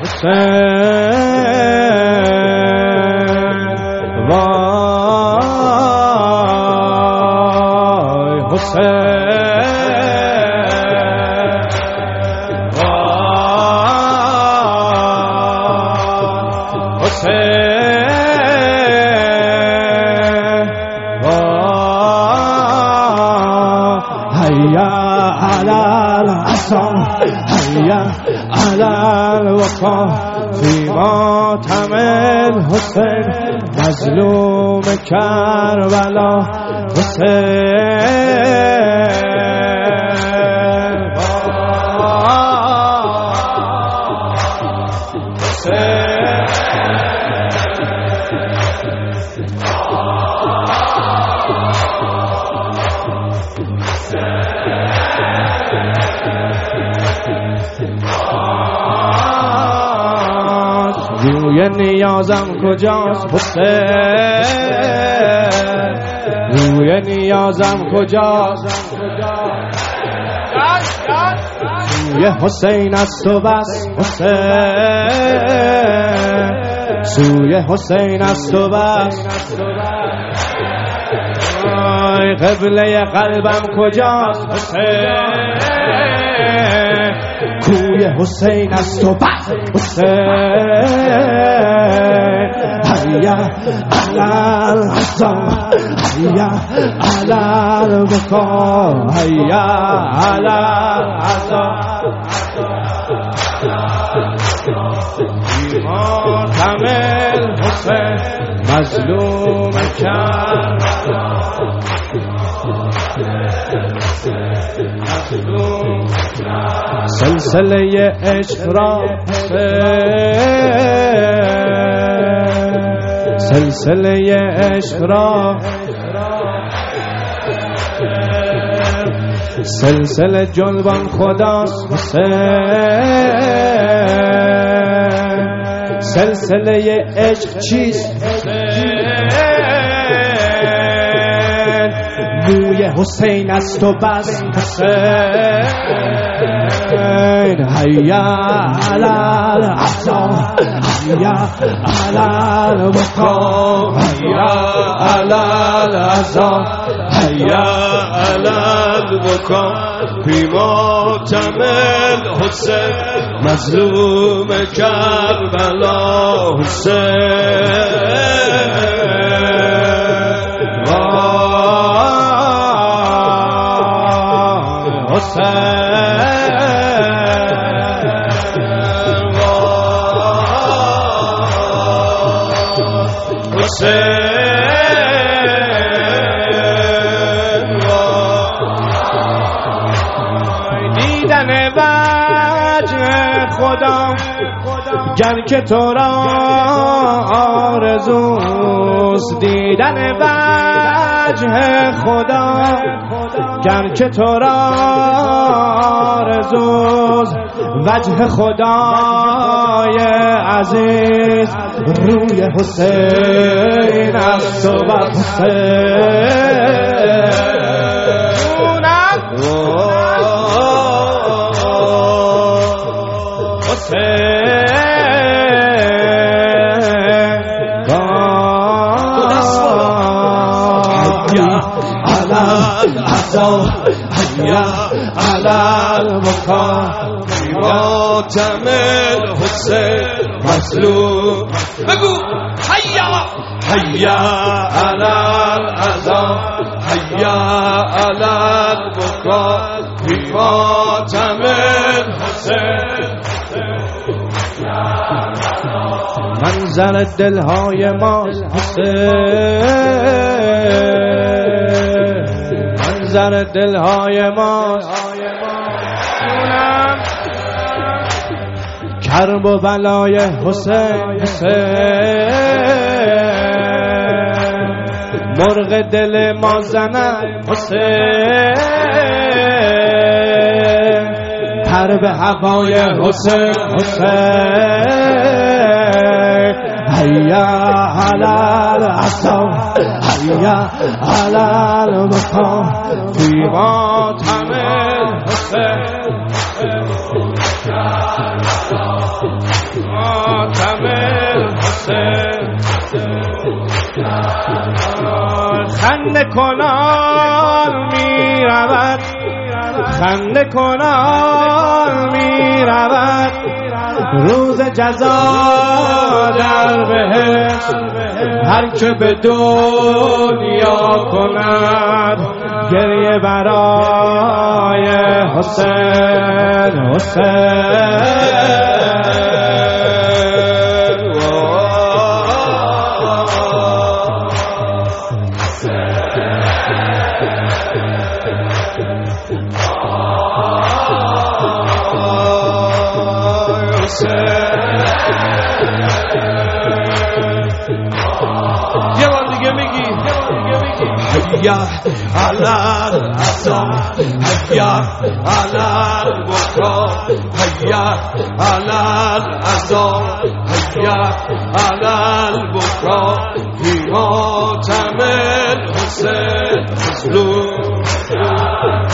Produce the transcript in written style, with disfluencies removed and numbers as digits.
هيا على الوفا في ماتم الحسين مظلوم کربلا روی نیازم کجاست حسین، روی نیازم کجاست، روی حسین است و بس حسین، سوی حسین است و بس. قبله قلبم کجاست حسین، کوی حسین است و بس حسین. هيا على العصا هيا على البقاء هيا على العصا ماتم الحسين مظلوم سلسله عشق را سلسله عشق را سلسله جلوان خداست حسین. سلسله عشق چیست موی حسین است و بس حسین. هيا على العصا هيا على الوقار هيا على العصا هيا على الوقار في ماتم الحسين مظلوم کربلا دیدن وجه خدا گر که تو را آرزوست، دیدن وجه خدا گر که تو را آرزوست. وجه خدای عزیز روی حسین است و هيا على المقام في ماتم الحسين مظلوم. بگو هيا هيا على العزاء هيا على المقام في ماتم الحسين. منظر دلهای ماست منظر دلهای ماست کرب و بلای حسین مرغ دل ما زند حسین پر به هوای حسین هيا على العصا هيا على المقام في ماتم الحسين. ماتم الحسین خنده کنان می رود خنده کنان می رود روز جزا در بهشت هر که به دنیا کند گریه برای حسین حسین یه بار دیگه میگی هیا علال عصا هیا علال بکا هیا علال عصا هیا علال بکا فی ماتم الحسین مظلوم